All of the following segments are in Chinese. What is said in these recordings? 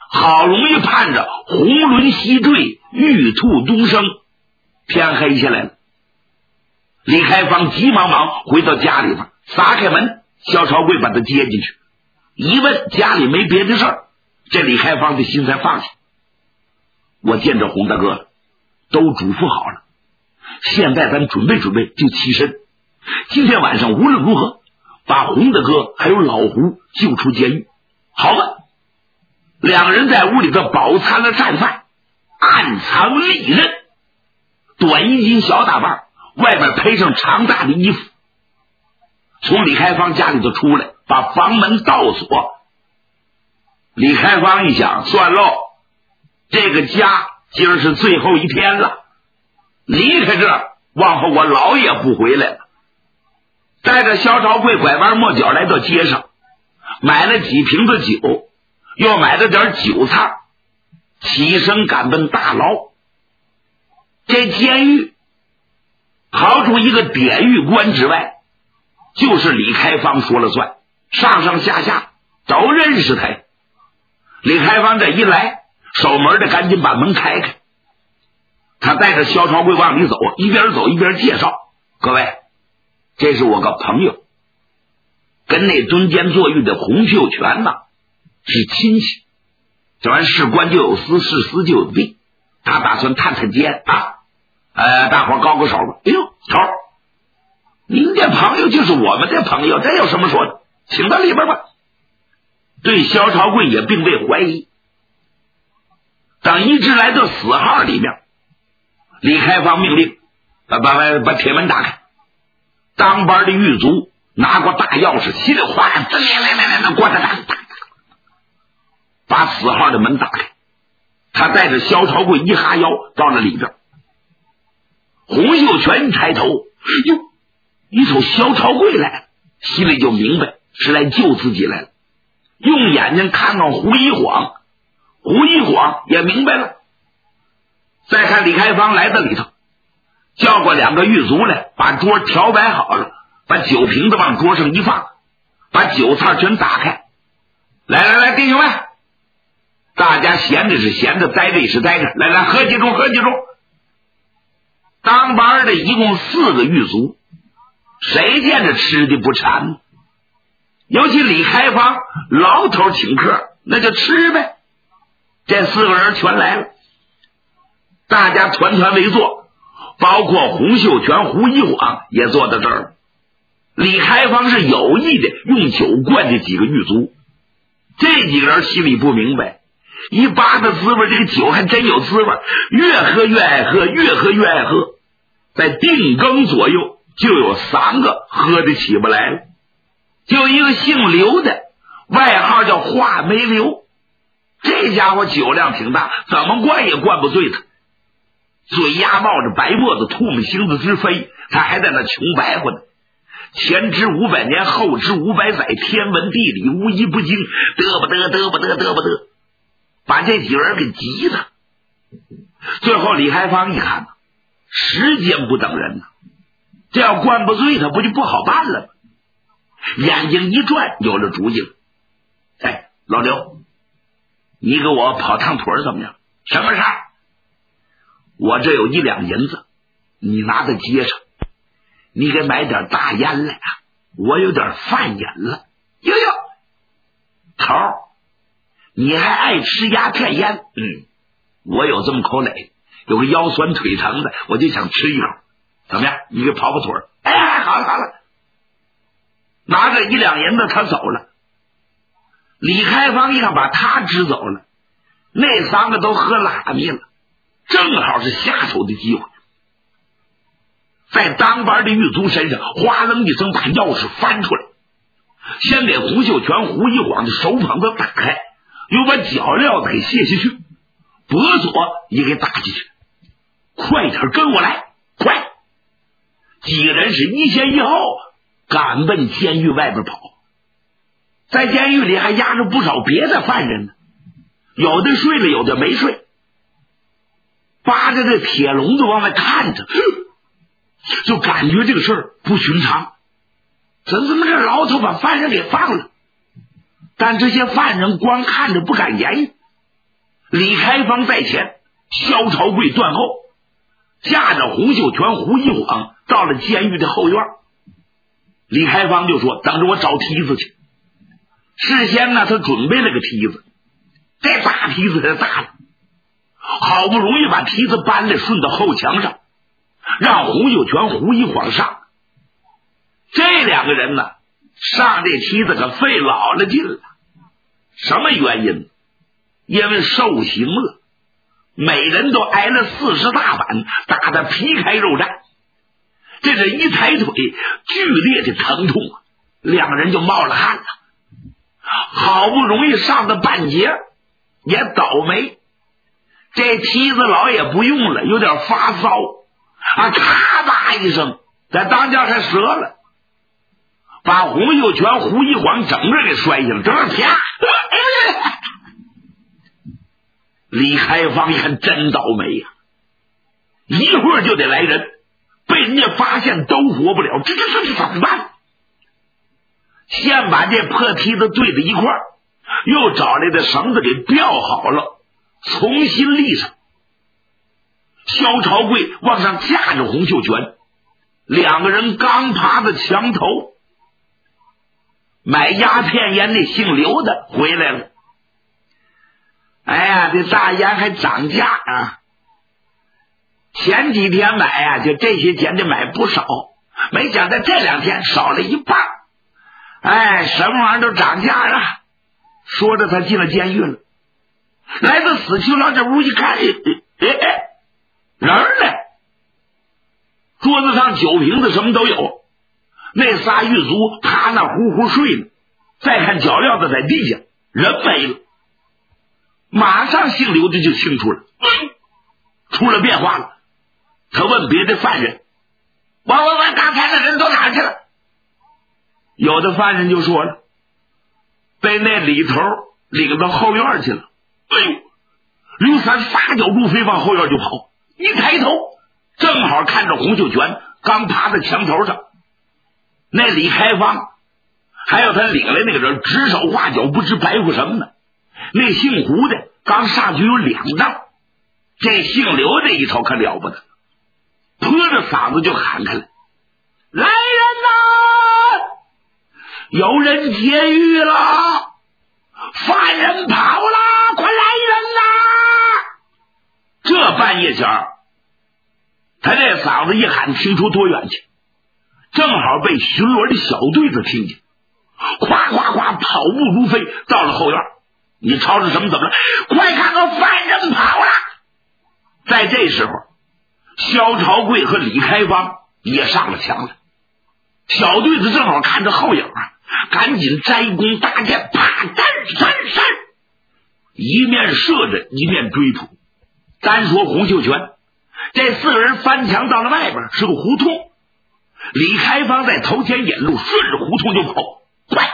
好容易盼着红轮西坠，玉兔东升，天黑下来了。李开芳急忙忙回到家里边，撒开门，肖朝贵把他接进去，一问家里没别的事儿，这李开芳的心才放下。我见着洪大哥了，都嘱咐好了，现在咱准备准备就起身，今天晚上无论如何把洪大哥还有老胡救出监狱。好吧，两人在屋里头饱餐了战饭，暗藏利刃，短衣襟小打扮，外边配上长大的衣服，从李开芳家里头出来，把房门倒锁。李开芳一想，算喽，这个家今儿是最后一天了，离开这儿，往后我老也不回来了。带着肖朝贵拐弯抹角来到街上，买了几瓶子酒，又买了点酒菜，起身赶奔大牢。这监狱刨出一个典狱官之外，就是李开芳说了算，上上下下都认识他呀。李开芳这一来，守门的赶紧把门开开，他带着肖朝贵往里走，一边走一边介绍，各位，这是我个朋友，跟那蹲监坐狱的洪秀全呐是亲戚，这玩意事关就有私，事私就有弊，他打算探探监啊。大伙高个手吧。哎呦，头，您这朋友就是我们的朋友，这有什么说的？请到里边吧。对肖朝贵也并未怀疑。等一直来到死号里面，李开芳命令把铁门打开，当班的狱卒拿过大钥匙，稀里哗啦咣当当，把死号的门打开。他带着肖朝贵一哈腰到了里边。洪秀全一抬头，哟，一瞅肖朝贵来，心里就明白是来救自己来了。用眼睛看看胡一晃，胡一晃也明白了。再看李开芳来到里头，叫过两个狱卒来，把桌调摆好了，把酒瓶子往桌上一放，把酒菜全打开。来，弟兄们，大家闲着是闲着，待着也是待着，来，喝几盅，喝几盅。当班的一共4个狱卒，谁见着吃的不馋呢？尤其李开芳老头请客，那就吃呗。这4个人全来了，大家团团围坐，包括洪秀全、胡一晃也坐到这儿了。李开芳是有意的用酒灌这几个狱卒，这几个人心里不明白，一扒的滋味，这个酒还真有滋味，越喝越爱喝，越喝越爱喝。在定更左右，就有3个喝得起不来了。就一个姓刘的，外号叫话梅刘，这家伙酒量挺大，怎么灌也灌不醉他。嘴丫冒着白沫子，唾沫星子直飞，他还在那穷白话呢。前知500年，后知500载，天文地理无一不精，嘚不得，把这几个人给急的。最后李开芳一看，时间不等人呐，这要灌不醉他不就不好办了吗？眼睛一转，有了主意了。哎，老刘，你给我跑趟腿怎么样？什么事儿？我这有1两银子，你拿在街上，你给买点大烟来啊！我有点犯眼了。哟，头儿，你还爱吃鸦片烟？我有这么口累，有个腰酸腿疼的，我就想吃一口。怎么样？你给跑腿。哎，好了，拿着1两银子，他走了。李开芳一看把他支走了，那3个都喝拉米了，正好是下手的机会。在当班的狱卒身上哗楞一声把钥匙翻出来，先给胡秀全、胡一晃的手捧子打开，又把脚镣子给卸下去，脖锁也给打进去。快点跟我来，快！几个人是一前一后赶奔监狱外边跑。在监狱里还压着不少别的犯人呢，有的睡了，有的没睡，扒着这铁笼子往外看着，就感觉这个事儿不寻常。怎么这牢头把犯人给放了？但这些犯人光看着不敢言语， 李开芳在前，萧朝贵断后，驾着洪秀全、胡一晃到了监狱的后院。李开芳就说：“等着我找梯子去。”事先呢，他准备了个梯子，这大梯子太大了，好不容易把梯子搬了，顺到后墙上，让洪秀全、胡一晃上。这两个人呢，上这梯子可费老了劲了。什么原因？因为受刑了，每人都挨了40大板，打得皮开肉绽。这是一抬腿，剧烈的疼痛啊，两人就冒了汗了。好不容易上的半截，也倒霉，这梯子老也不用了，有点发骚啊，咔吧一声，在当间还折了，把洪秀全、胡一晃整个给摔下了，整个啪！李开芳一看真倒霉呀，一会儿就得来人，被人家发现都活不了，这怎么办？先把这破梯子对在一块儿，又找来的绳子给吊好了，重新立上。萧朝贵往上架着洪秀全，两个人刚爬到墙头，买鸦片烟那姓刘的回来了。哎呀，这大烟还涨价啊！前几天买啊，就这些钱就买不少，没想到这2天少了一半。哎，什么玩意儿都涨价啊！说着，他进了监狱了。来到死囚牢这屋一看，人呢？桌子上酒瓶子什么都有，那仨狱卒趴那呼呼睡呢。再看脚镣子在地下，人没了。马上姓刘的就清楚了，出了变化了。他问别的犯人：“我刚才的人都哪儿去了？”有的犯人就说了：“被那里头领到后院去了。”哎呦，刘三撒脚入飞往后院就跑，一抬头正好看着洪秀全刚趴在墙头上，那李开芳还有他领来那个人指手画脚，不知白活什么呢。那姓胡的刚上去有2丈，这姓刘的一头可了不得，泼着嗓子就喊开了：“来人呐！有人劫狱了，犯人跑了，快来人呐！”这半夜前他这嗓子一喊，听出多远去，正好被巡逻的小队子听见，夸夸夸跑步如飞到了后院。你吵吵什么？怎么了？快看看犯人跑了！在这时候，萧朝贵和李开芳也上了墙了。小队子正好看着后影啊，赶紧摘弓搭箭，啪闪，一面射着一面追捕。单说洪秀全，这4个人翻墙到了外边，是个胡同。李开芳在头前引路，顺着胡同就跑，快！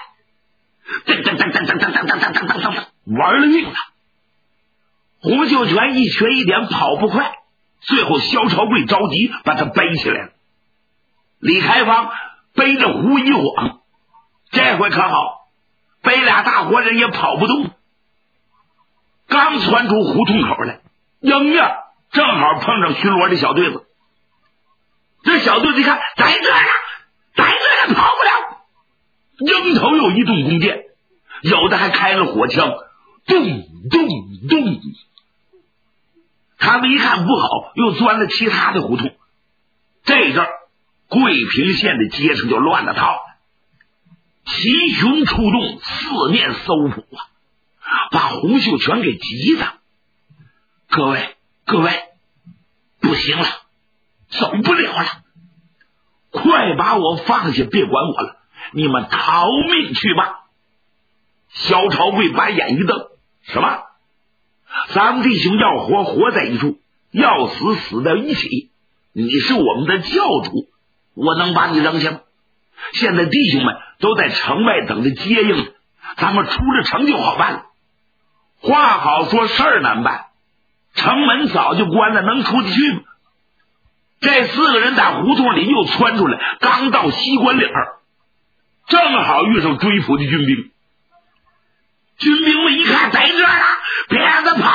玩了命了。洪秀全一瘸一点跑不快，最后萧朝贵着急把他背起来了。李开芳背着胡一晃，这回可好，背俩大活人也跑不动。刚窜出胡同口来，迎面正好碰上巡逻的小队子。这小队子一看，在这儿跑不了，迎头有一顿弓箭，有的还开了火枪，咚咚咚。他们一看不好，又钻了其他的胡同。这阵儿桂平县的街上就乱了套了，齐巡出动，四面搜捕啊，把洪秀全给急的。各位，不行了，走不了了，快把我放下，别管我了，你们逃命去吧。萧朝贵把眼一瞪，什么？咱们弟兄要活活在一处，要死死在一起，你是我们的教主，我能把你扔下吗？现在弟兄们都在城外等着接应，咱们出了城就好办了。话好说，事儿难办，城门早就关了，能出得去吗？这4个人在胡同里又窜出来，刚到西关岭，正好遇上追捕的军兵。军兵们一看，在这儿啊，别子跑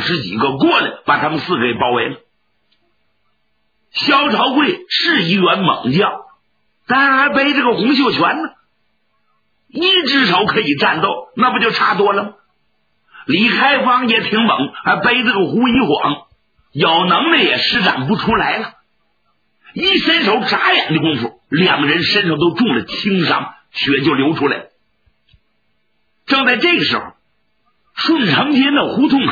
20几个过来，把他们4个给包围了。萧朝贵是一员猛将，但还背着个洪秀全呢，一只手可以战斗，那不就差多了吗？李开芳也挺猛，还背着个胡一晃，有能耐也施展不出来了。一伸手眨眼的功夫，2个人身上都中了轻伤，血就流出来了。正在这个时候，顺城街那胡同口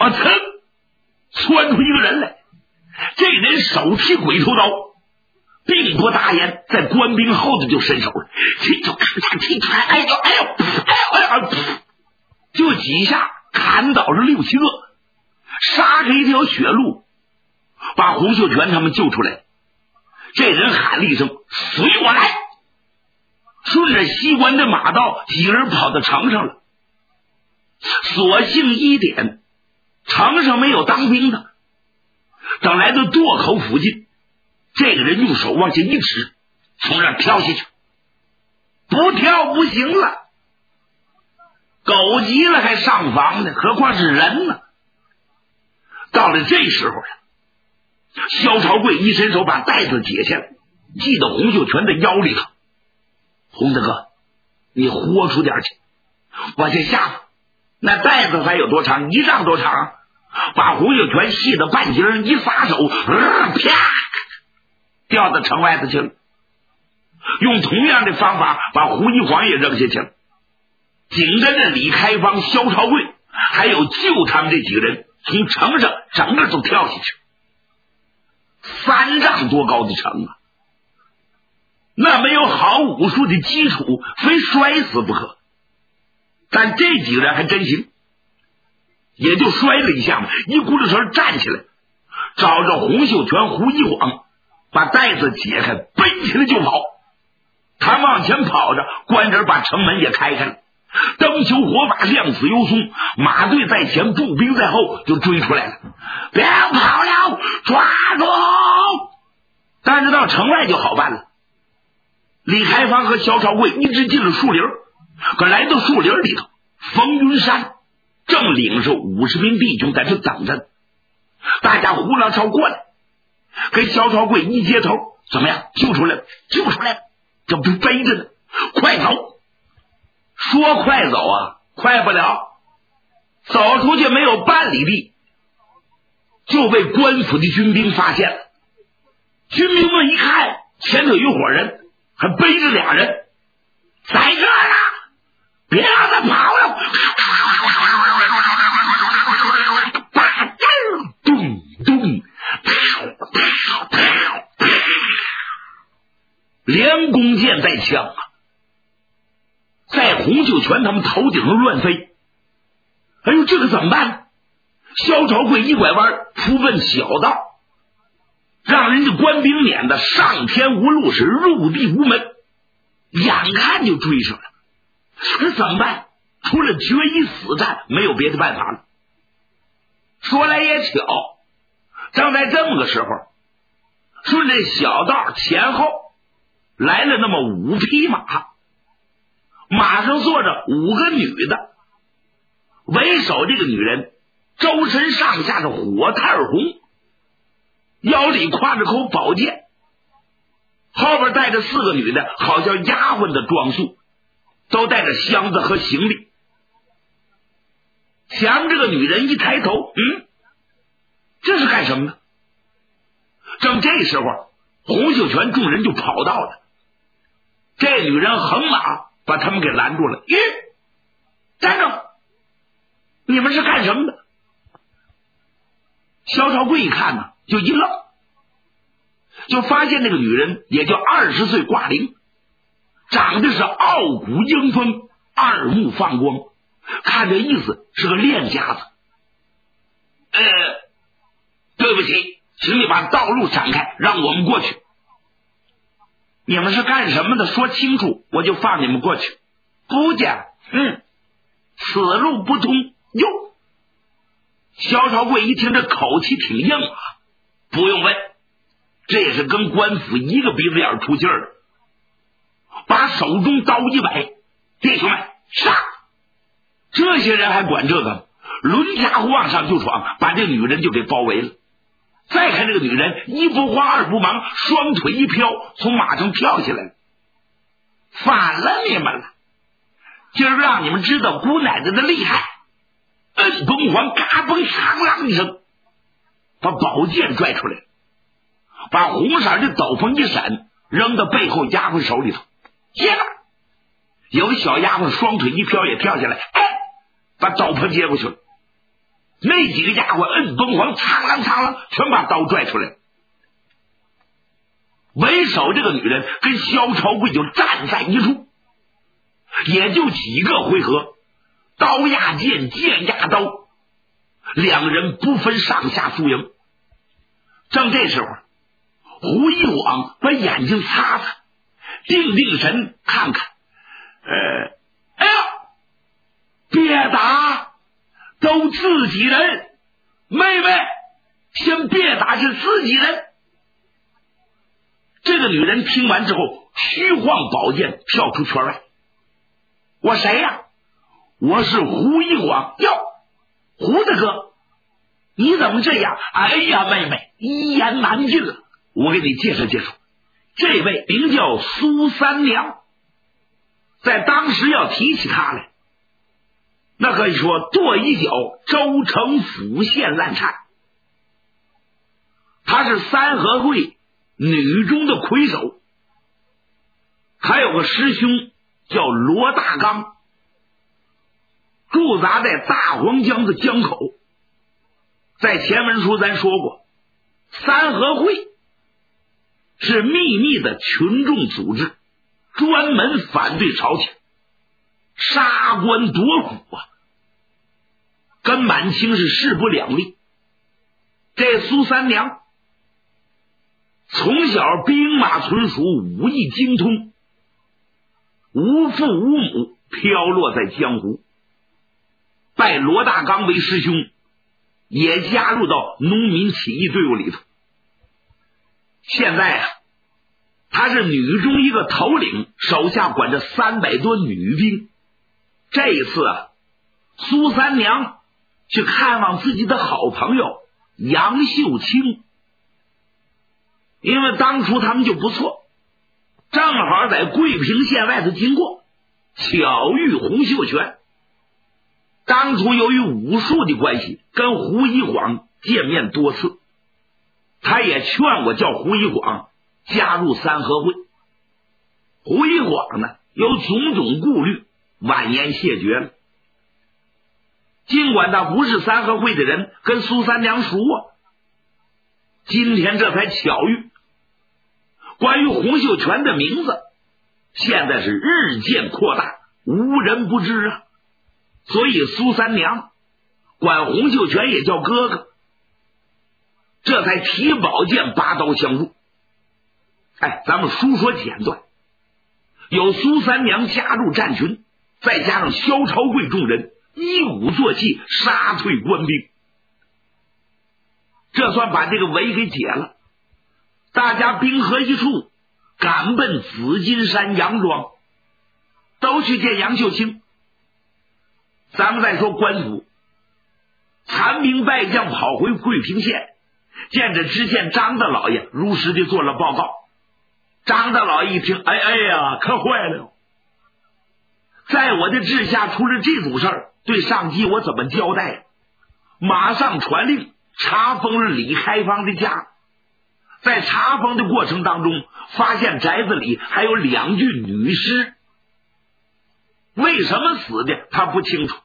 窜出一个人来。这人手提鬼头刀，并不大言，在官兵后头就伸手了，这就咔嚓踢出来，哎呦，就几下砍倒了6、7个，杀开一条血路，把洪秀全他们救出来。这人喊了一声：“随我来！”顺着西关的马道，几个人跑到城上了。所幸一点，城上没有当兵的。等来到垛口附近，这个人用手往下一指，从这儿跳下去。不跳不行了，狗急了还上房呢，何况是人呢？到了这时候了，萧朝贵一伸手把带子解下来，系到洪秀全的腰里头。洪大哥，你豁出点去，往下下，那带子还有多长？1丈多长啊？把洪秀全系到半截，一撒手，啪，掉到城外头去了。用同样的方法把胡一晃也扔下去了。紧跟着李开芳、萧朝贵还有救他们这几个人从城上整个都跳下去。3丈多高的城啊，那没有好武术的基础，非摔死不可。但这几个人还真行，也就摔了一下嘛，一咕噜声站起来，找着洪秀全、胡一晃，把带子解开，背起来就跑。他往前跑着，官人把城门也开开了，灯球火把亮子幽松，马队在前，步兵在后，就追出来了。别跑了，抓住！但是到城外就好办了。李开芳和萧朝贵一直进了树林，可来到树林里头，冯云山正领着50名弟兄在这等着。大家呼啦朝过来，跟萧朝贵一接头，怎么样？救出来了，救出来了，这不背着呢，快走！说快走啊，快不了，走出去没有半里地，就被官府的军兵发现了。军兵们一看，前头有一伙人，还背着2人，在这儿呢，别让他跑了！咚咚，连弓箭带枪啊，在洪秀全他们头顶上乱飞。哎呦，这个怎么办？萧朝贵一拐弯，扑奔小道，让人家官兵撵的上天无路，是入地无门，眼看就追上了。这怎么办？除了决一死战，没有别的办法了。说来也巧，正在这么个时候，顺着小道前后来了那么5匹马，马上坐着5个女的，为首这个女人周身上下的火炭红，腰里挎着口宝剑，后边带着4个女的，好像丫鬟的装束，都带着箱子和行李。前面这个女人一抬头，这是干什么呢？正这时候，洪秀全众人就跑到了，这女人横马把他们给拦住了。站住！你们是干什么的？萧朝贵一看呢，就一愣，就发现那个女人也就20岁挂龄，长得是傲骨英风，二目放光，看这意思是个练家子。对不起，请你把道路展开，让我们过去。你们是干什么的？说清楚，我就放你们过去。不讲，此路不通。哟，萧朝贵一听这口气挺硬啊，不用问，这也是跟官府一个鼻子眼出劲儿了。把手中刀一摆，弟兄们上！这些人还管这个？ 抡家伙往上就闯，把这女人就给包围了。再看这个女人，一不慌二不忙，双腿一飘，从马上跳下来了。反了你们了！今儿让你们知道姑奶奶的厉害！摁崩黄，嘎嘣嘡啷一声，把宝剑拽出来，把红色的斗篷一闪，扔到背后丫鬟手里头。接了，有个小丫鬟双腿一飘也跳下来，把斗篷接过去了。那几个丫鬟摁崩黄，苍啷苍啷，全把刀拽出来了。为首这个女人跟萧朝贵就站在一处，也就几个回合，刀压剑，剑压刀，两人不分上下输赢。正这时候，胡一晃把眼睛擦擦，定定神，看看，哎呀，别打，都自己人，妹妹，先别打，是自己人。这个女人听完之后，虚晃宝剑跳出圈外。我谁呀？我是胡一晃。哟，胡大哥，你怎么这样？哎呀，妹妹，一言难尽了。我给你介绍介绍，这位名叫苏三娘。在当时要提起她来，那可以说跺一脚州城府县烂颤。她是三合会女中的魁首，还有个师兄叫罗大刚，驻扎在大黄江的江口。在前文书咱说过，三合会是秘密的群众组织，专门反对朝廷，杀官夺虎啊，跟满清是势不两立。这苏三娘从小兵马纯熟，武艺精通，无父无母，飘落在江湖，拜罗大刚为师兄，也加入到农民起义队伍里头。现在他是女中一个头领，手下管着300多女兵。这一次苏三娘去看望自己的好朋友杨秀清，因为当初他们就不错，正好在桂平县外头经过，巧遇洪秀全。当初由于武术的关系，跟胡一晃见面多次，他也劝我叫胡一晃加入三合会。胡一晃呢，有种种顾虑，婉言谢绝了。尽管他不是三合会的人，跟苏三娘熟今天这才巧遇。关于洪秀全的名字现在是日渐扩大，无人不知啊。所以苏三娘管洪秀全也叫哥哥，这才提宝剑拔刀相助。咱们书说简短，有苏三娘加入战群，再加上萧朝贵众人一鼓作气杀退官兵，这算把这个围给解了。大家兵合一处，赶奔紫金山杨庄，都去见杨秀清。咱们再说官府，残兵败将跑回桂平县，见着知县张大老爷，如实的做了报告。张大老爷一听，哎呀，可坏了！在我的治下出了这种事儿，对上级我怎么交代？马上传令查封了李开芳的家。在查封的过程当中，发现宅子里还有2具女尸，为什么死的他不清楚。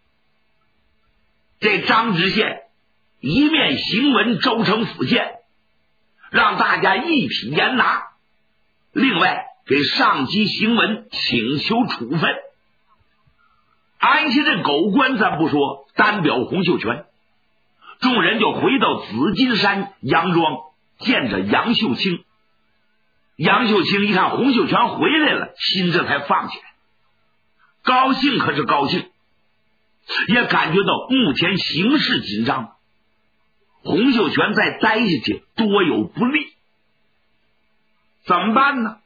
这张知县一面行文州城府县，让大家一体严拿，另外给上级行文请求处分。安下这狗官咱不说，单表洪秀全，众人就回到紫金山杨庄见着杨秀清。杨秀清一看洪秀全回来了，心这才放起来，高兴可是高兴，也感觉到目前形势紧张，洪秀全再待下去多有不利，怎么办呢？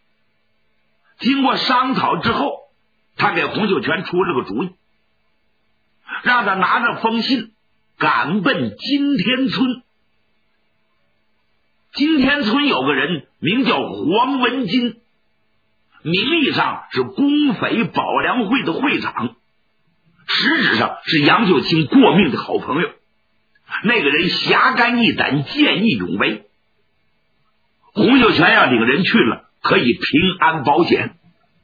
经过商讨之后，他给洪秀全出了个主意， 让他拿着封信赶奔金天村。金天村有个人名叫黄文金，名义上是公匪保良会的会长，实质上是杨秀清过命的好朋友。那个人侠肝义胆，见义勇为，洪秀全要领人去了，可以平安保险。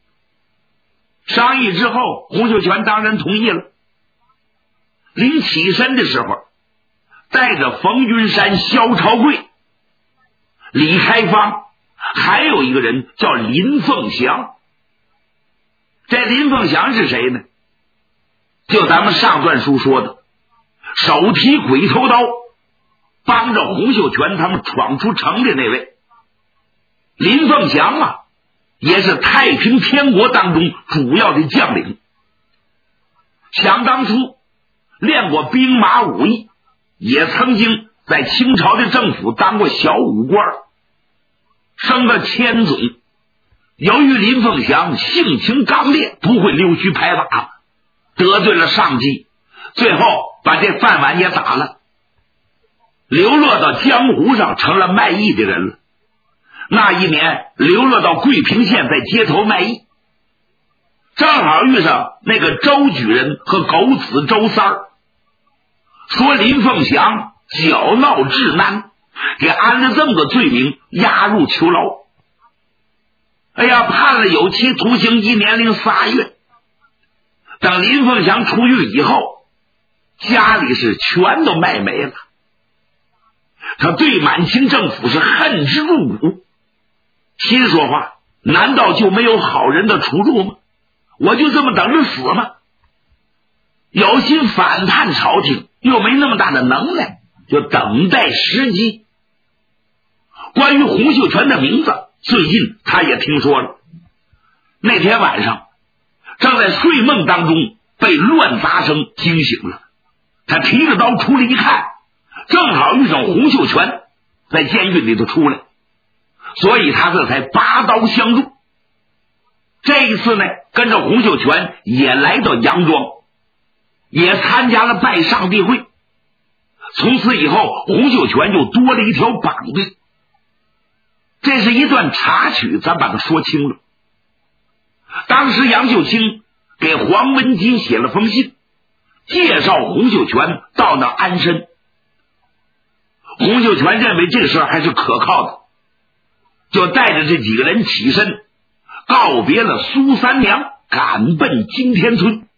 商议之后，洪秀全当然同意了。临起身的时候，带着冯云山、萧朝贵、李开芳，还有一个人叫林凤祥。这林凤祥是谁呢？就咱们上段书说的，手提鬼头刀帮着洪秀全他们闯出城的那位。林凤祥啊，也是太平天国当中主要的将领。想当初练过兵马武艺，也曾经在清朝的政府当过小武官，升了千总。由于林凤祥性情刚烈，不会溜须拍马，得罪了上级，最后把这饭碗也打了，流落到江湖上，成了卖艺的人了。那一年流落到桂平县，在街头卖艺，正好遇上那个周举人和狗子周三儿，说林凤祥搅闹治安，给安了这么个罪名，押入囚牢。哎呀，判了有期徒刑1年零3月。等林凤祥出狱以后，家里是全都卖没了。他对满清政府是恨之入骨，心说话，难道就没有好人的出路吗？我就这么等着死吗？有心反叛朝廷，又没那么大的能耐，就等待时机。关于洪秀全的名字，最近他也听说了。那天晚上正在睡梦当中，被乱杂声惊醒了。他提着刀出来一看，正好遇上洪秀全在监狱里头出来，所以他这才拔刀相助。这一次呢，跟着洪秀全也来到杨庄，也参加了拜上帝会。从此以后，洪秀全就多了一条绑队。这是一段插曲，咱把它说清了。当时杨秀清给黄文金写了封信，介绍洪秀全到那安身。洪秀全认为这个事还是可靠的，就带着这几个人起身，告别了苏三娘，赶奔金天村。